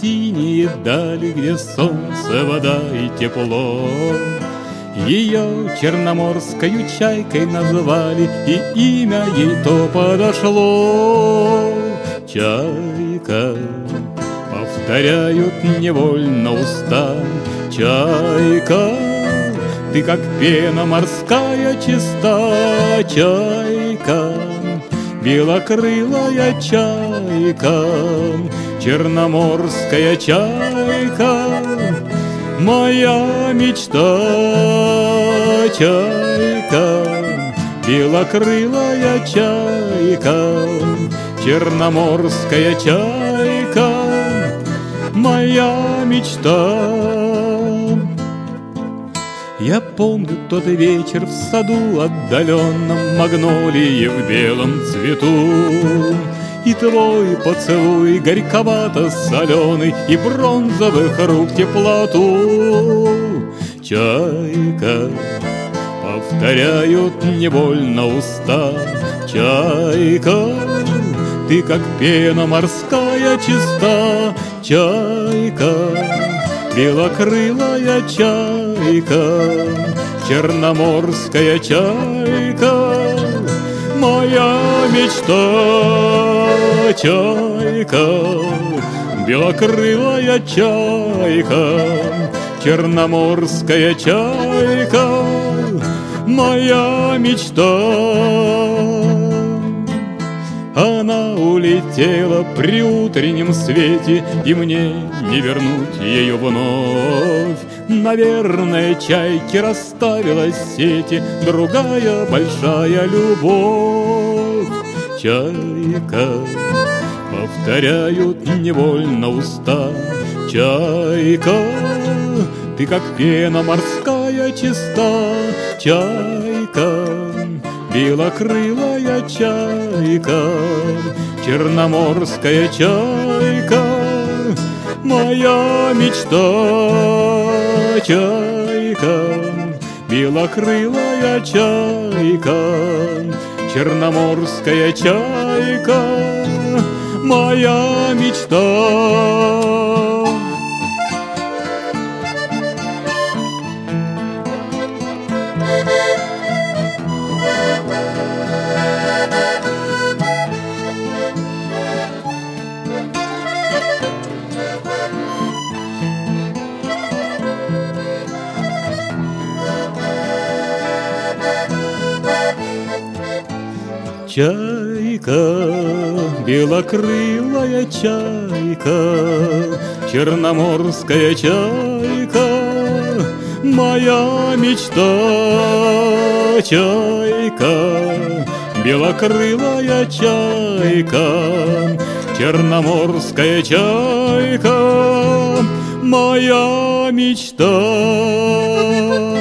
синие дали, где солнце, вода и тепло. Ее черноморскою чайкой назвали, и имя ей то подошло. Чайка, повторяют невольно уста, чайка, ты как пена морская чиста, чайка, белокрылая чайка, черноморская чайка, моя мечта, чайка, белокрылая чайка, черноморская чайка, моя мечта. Я помню тот вечер в саду отдаленном, магнолии в белом цвету, и твой поцелуй горьковато-соленый, и бронзовых рук теплоту. Чайка, повторяют невольно уста, чайка, ты как пена морская чиста, чайка, белокрылая чайка, черноморская чайка, моя мечта, чайка, белокрылая чайка, черноморская чайка, моя мечта. Она улетела при утреннем свете, и мне не вернуть ее вновь. Наверное, чайки расставила сети другая большая любовь. Чайка, повторяют невольно уста, чайка, ты как пена морская чиста, чайка, белокрылая чайка, черноморская чайка, моя мечта, чайка, белокрылая чайка, черноморская чайка, моя мечта. Чайка, белокрылая чайка, черноморская чайка, моя мечта, чайка, белокрылая чайка, черноморская чайка, моя мечта.